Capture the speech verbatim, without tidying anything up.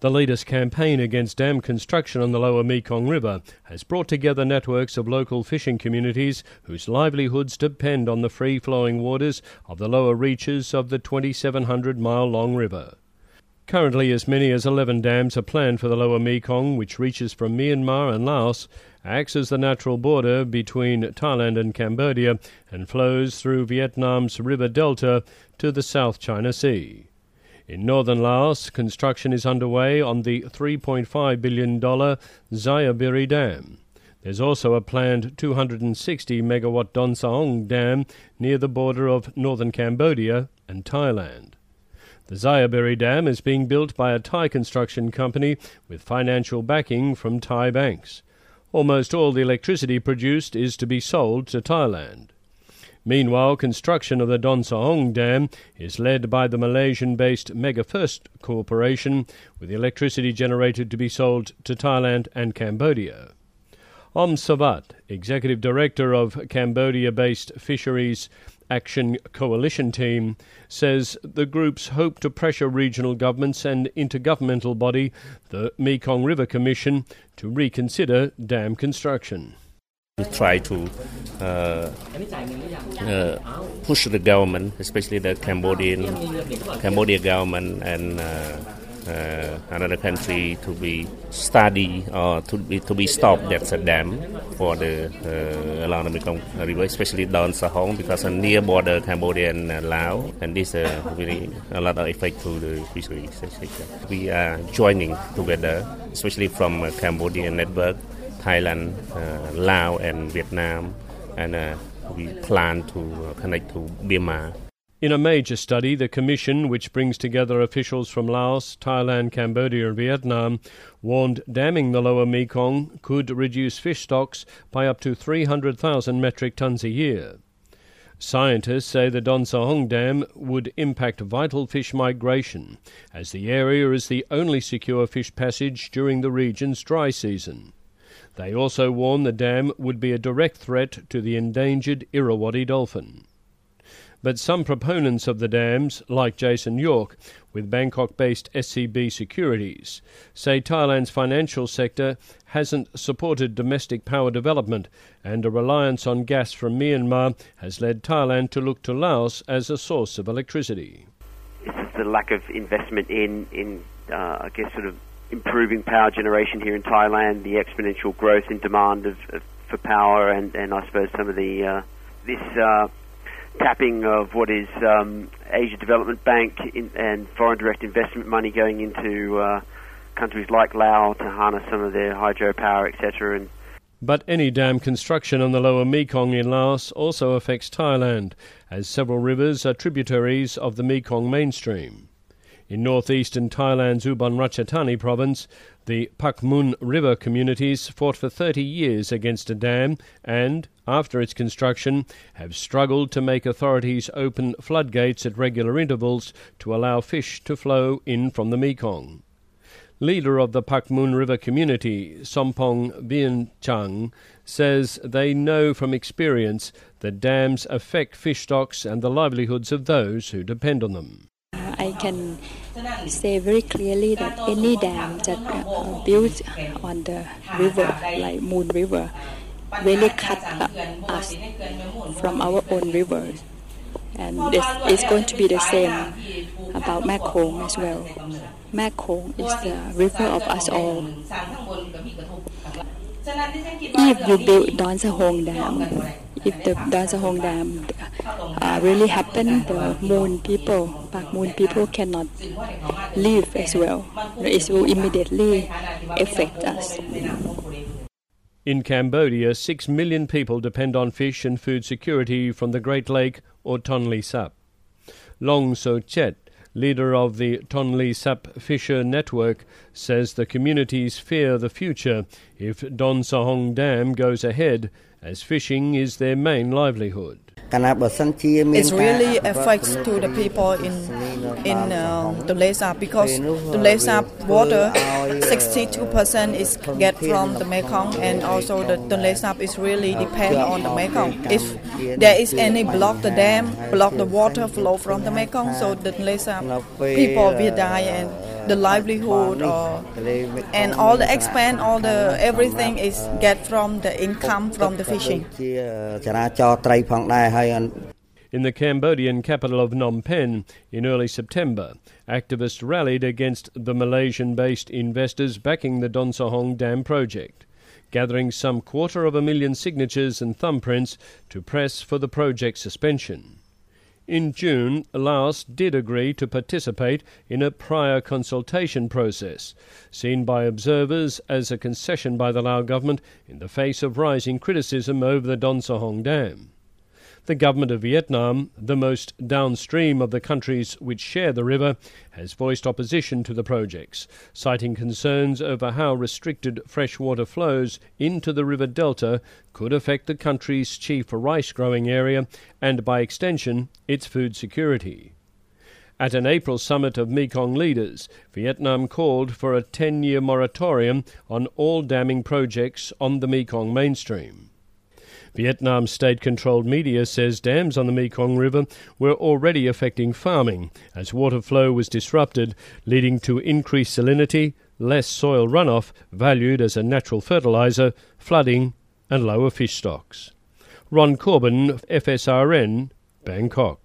The latest campaign against dam construction on the lower Mekong River has brought together networks of local fishing communities whose livelihoods depend on the free-flowing waters of the lower reaches of the twenty-seven hundred mile long river. Currently, as many as eleven dams are planned for the lower Mekong, which reaches from Myanmar and Laos, acts as the natural border between Thailand and Cambodia, and flows through Vietnam's river delta to the South China Sea. In northern Laos, construction is underway on the three point five billion dollars Xayaburi Dam. There's also a planned two hundred sixty megawatt Don Saong Dam near the border of northern Cambodia and Thailand. The Xayaburi Dam is being built by a Thai construction company with financial backing from Thai banks. Almost all the electricity produced is to be sold to Thailand. Meanwhile, construction of the Don Saong Dam is led by the Malaysian-based Megafirst Corporation, with the electricity generated to be sold to Thailand and Cambodia. Om Savat, Executive Director of Cambodia-based Fisheries Action Coalition Team, says the groups hope to pressure regional governments and intergovernmental body, the Mekong River Commission, to reconsider dam construction. We try to uh, uh, push the government, especially the Cambodian Cambodia government and uh, uh, another country, to be study or to be to be stopped that dam for the uh, along the Mekong River, especially Don Saong, because on near border Cambodia and uh, Laos, and this uh, really a lot of effect to the fisheries sector. We are joining together, especially from uh, Cambodian network, Thailand, uh, Laos and Vietnam, and uh, we plan to uh, connect to Myanmar. In a major study, the Commission, which brings together officials from Laos, Thailand, Cambodia and Vietnam, warned damming the lower Mekong could reduce fish stocks by up to three hundred thousand metric tons a year. Scientists say the Don Saong Dam would impact vital fish migration, as the area is the only secure fish passage during the region's dry season. They also warn the dam would be a direct threat to the endangered Irrawaddy dolphin. But some proponents of the dams, like Jason York, with Bangkok-based S C B Securities, say Thailand's financial sector hasn't supported domestic power development, and a reliance on gas from Myanmar has led Thailand to look to Laos as a source of electricity. It's the lack of investment in, in uh, I guess, sort of improving power generation here in Thailand, the exponential growth in demand of, of for power, and, and I suppose some of the uh, this uh, tapping of what is um, Asia Development Bank in, and foreign direct investment money going into uh, countries like Laos to harness some of their hydropower, et cetera. And But any dam construction on the lower Mekong in Laos also affects Thailand, as several rivers are tributaries of the Mekong mainstream. In northeastern Thailand's Ubon Ratchathani province, the Pak Mun River communities fought for thirty years against a dam and, after its construction, have struggled to make authorities open floodgates at regular intervals to allow fish to flow in from the Mekong. Leader of the Pak Mun River community, Sompong Vientiane, says they know from experience that dams affect fish stocks and the livelihoods of those who depend on them. I can say very clearly that any dam that are built on the river, like Moon River, really cut us from our own rivers. And this is going to be the same about Mekong as well. Mekong is the river of us all. If you build Don Saong Dam, if the Don Saong Dam uh, really happen, the Moon people, Pak Mun people cannot live as well. It will immediately affect us. In Cambodia, six million people depend on fish and food security from the Great Lake or Tonle Sap. Long So Chet, leader of the Tonle Sap Fisher Network, says the communities fear the future if Don Saong Dam goes ahead, as fishing is their main livelihood. It really affects to the people in in uh, Tonle Sap, because Tonle Sap water, sixty-two percent is get from the Mekong, and also the Tonle Sap is really depend on the Mekong. If there is any block the dam, block the water flow from the Mekong, so the Tonle Sap people will die, and the livelihood or and all the expense, all the everything is get from the income from the fishing. In the Cambodian capital of Phnom Penh in early September, activists rallied against the Malaysian-based investors backing the Don Sahong Dam project, gathering some quarter of a million signatures and thumbprints to press for the project suspension. In June, Laos did agree to participate in a prior consultation process, seen by observers as a concession by the Lao government in the face of rising criticism over the Don Sahong Dam. The government of Vietnam, the most downstream of the countries which share the river, has voiced opposition to the projects, citing concerns over how restricted freshwater flows into the river delta could affect the country's chief rice-growing area and, by extension, its food security. At an April summit of Mekong leaders, Vietnam called for a ten-year moratorium on all damming projects on the Mekong mainstream. Vietnam's state-controlled media says dams on the Mekong River were already affecting farming as water flow was disrupted, leading to increased salinity, less soil runoff valued as a natural fertiliser, flooding and lower fish stocks. Ron Corbin, F S R N, Bangkok.